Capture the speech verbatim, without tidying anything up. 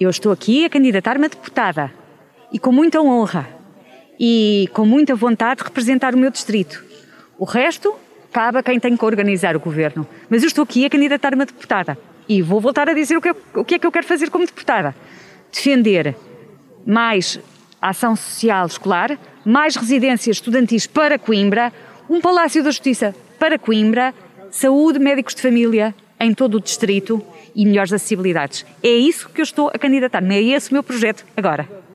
Eu estou aqui a candidatar-me a deputada e com muita honra e com muita vontade de representar o meu distrito. O resto cabe a quem tem que organizar o governo. Mas eu estou aqui a candidatar-me a deputada e vou voltar a dizer o que, é, o que é que eu quero fazer como deputada. Defender mais ação social escolar, mais residências estudantis para Coimbra, um Palácio da Justiça para Coimbra, saúde, médicos de família em todo o distrito e melhores acessibilidades. É isso que eu estou a candidatar-me, é esse o meu projeto agora.